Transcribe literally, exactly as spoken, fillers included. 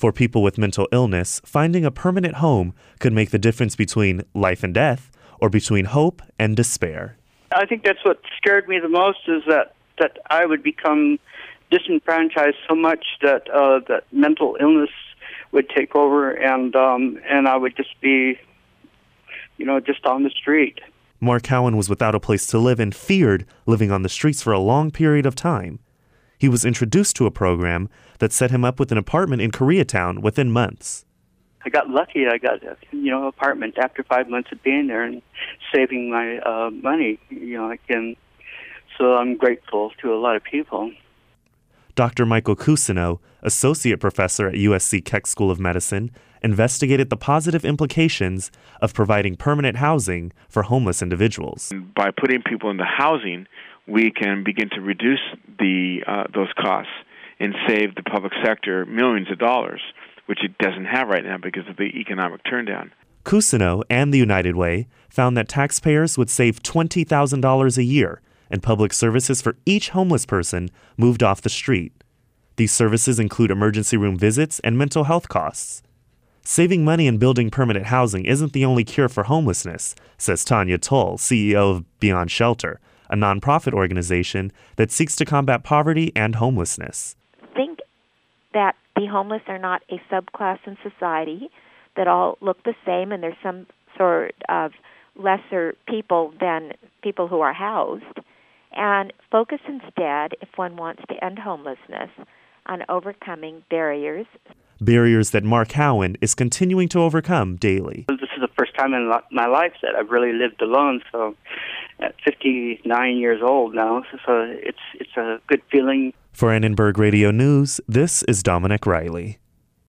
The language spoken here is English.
For people with mental illness, finding a permanent home could make the difference between life and death or between hope and despair. I think that's what scared me the most, is that, that I would become disenfranchised so much that uh, that mental illness would take over, and um, and I would just be, you know, just on the street. Mark Cowan was without a place to live and feared living on the streets for a long period of time. He was introduced to a program that set him up with an apartment in Koreatown within months. I got lucky. I got a, you know, apartment after five months of being there and saving my uh, money. You know, I can. So I'm grateful to a lot of people. Doctor Michael Cousineau, associate professor at U S C Keck School of Medicine, investigated the positive implications of providing permanent housing for homeless individuals. By putting people into housing, we can begin to reduce the uh, those costs and save the public sector millions of dollars, which it doesn't have right now because of the economic turndown. Cousineau and the United Way found that taxpayers would save twenty thousand dollars a year, and public services for each homeless person moved off the street. These services include emergency room visits and mental health costs. Saving money and building permanent housing isn't the only cure for homelessness, says Tanya Tull, C E O of Beyond Shelter, a nonprofit organization that seeks to combat poverty and homelessness. Think that the homeless are not a subclass in society, that all look the same, and there's some sort of lesser people than people who are housed, and focus instead, if one wants to end homelessness, on overcoming barriers. Barriers that Mark Cowan is continuing to overcome daily. This is the first time in my life that I've really lived alone, so at fifty-nine years old now, so it's, it's a good feeling. For Annenberg Radio News, this is Dominic Riley.